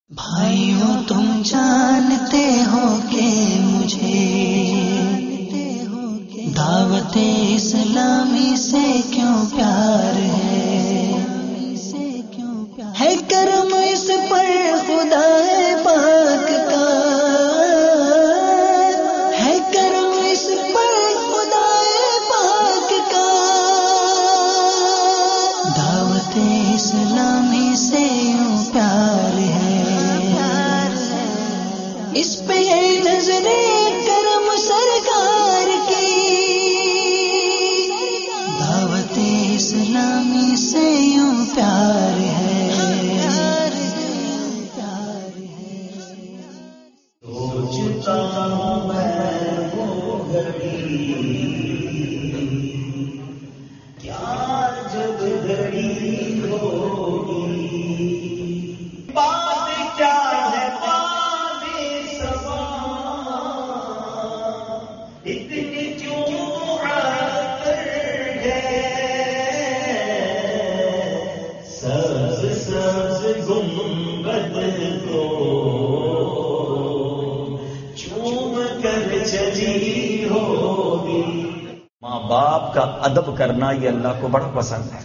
بھائیوں تم جانتے ہو کہ مجھے دعوت اسلامی سے کیوں پیار ہے کرم اس پر خدا پاک کا، ہے کرم اس پر خدا پاک کا، دعوت اسلامی سے یوں پیار ہے، اس پہ نظر کرم سرکار کی، دعوت اسلامی سے یوں پیار ہے۔ سوچتا ہوں میں وہ گھڑی کیا جب گھڑی ہوگی، بات کیا ہے بات سوا، اتنی کیوں آتر ہے، سبز سبز گنبد کو چوم کر چلی ہوگی۔ ماں باپ کا ادب کرنا یہ اللہ کو بڑا پسند ہے۔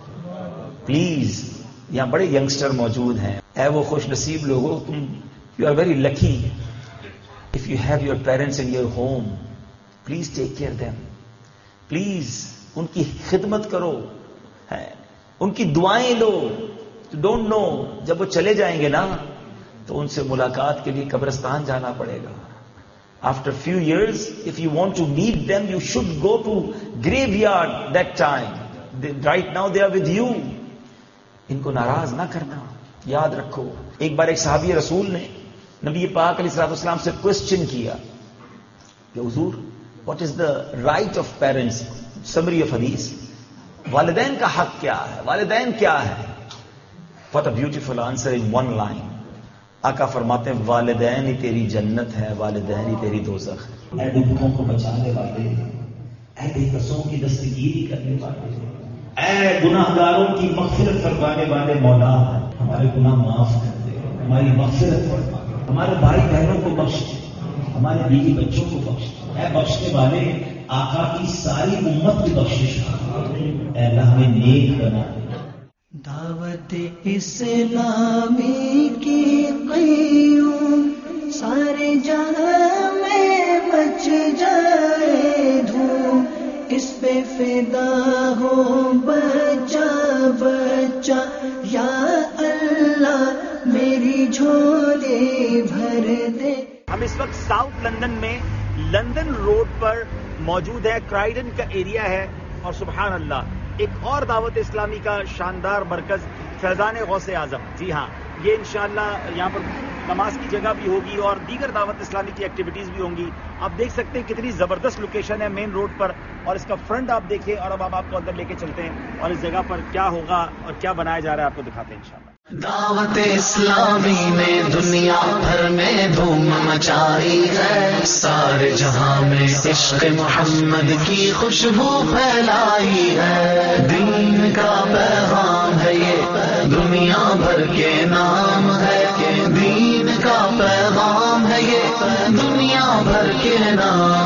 پلیز، یہاں بڑے ینگسٹر موجود ہیں، اے وہ خوش نصیب لوگوں، تم you are very lucky if you have your parents in your home, please take care them, please ان کی خدمت کرو، ان کی دعائیں لو۔ ڈونٹ نو جب وہ چلے جائیں گے نا تو ان سے ملاقات کے لیے قبرستان جانا پڑے گا۔ After few years, if you want to meet them, you should go to graveyard that time. Right now they are with you. ان کو ناراض نہ کرنا، یاد رکھو۔ ایک بار ایک صحابی رسول نے نبی پاک علیہ الصلوۃ والسلام سے کوسچن کیا کہ حضور what is the right of parents؟ Summary of حدیث، والدین کا حق کیا ہے، والدین کیا ہے؟ What a beautiful answer in one line۔ آقا فرماتے ہیں والدین ہی تیری جنت ہے، والدین ہی تیری دوزخ ہے۔ اے گناہوں کو بچانے والے، اے بے کسوں کی دستگیری کرنے والے، اے گناہگاروں کی مغفرت فرمانے والے مولا، ہمارے گناہ معاف کر دے، ہماری مغفرت فرما، ہمارے بھائی بہنوں کو بخش دے، ہمارے بیوی بچوں کو بخش دے، اے بخشنے والے آقا کی ساری امت کی بخشش کر، اے اللہ ہمیں نیک بنا دے۔ دعوت اسلامی کی قیوم سارے جہاں میں مچ جائے دھوم، اس پہ فدا ہو بچہ بچہ، یا اللہ میری جھولے بھر دے۔ ہم اس وقت ساؤتھ لندن میں لندن روڈ پر موجود ہے، کرائیڈن کا ایریا ہے، اور سبحان اللہ ایک اور دعوت اسلامی کا شاندار مرکز فیضان غوث اعظم۔ جی ہاں، یہ انشاءاللہ یہاں پر نماز کی جگہ بھی ہوگی اور دیگر دعوت اسلامی کی ایکٹیویٹیز بھی ہوں گی۔ آپ دیکھ سکتے ہیں کتنی زبردست لوکیشن ہے مین روڈ پر، اور اس کا فرنٹ آپ دیکھیں، اور اب ہم آپ کو اندر لے کے چلتے ہیں اور اس جگہ پر کیا ہوگا اور کیا بنایا جا رہا ہے آپ کو دکھاتے ہیں انشاءاللہ۔ دعوت اسلامی نے دنیا بھر میں دھوم مچائی ہے، سارے جہاں میں عشق محمد کی خوشبو پھیلائی ہے، دین کا پیغام ہے یہ دنیا بھر کے نام ہے، دین کا پیغام ہے یہ دنیا بھر کے نام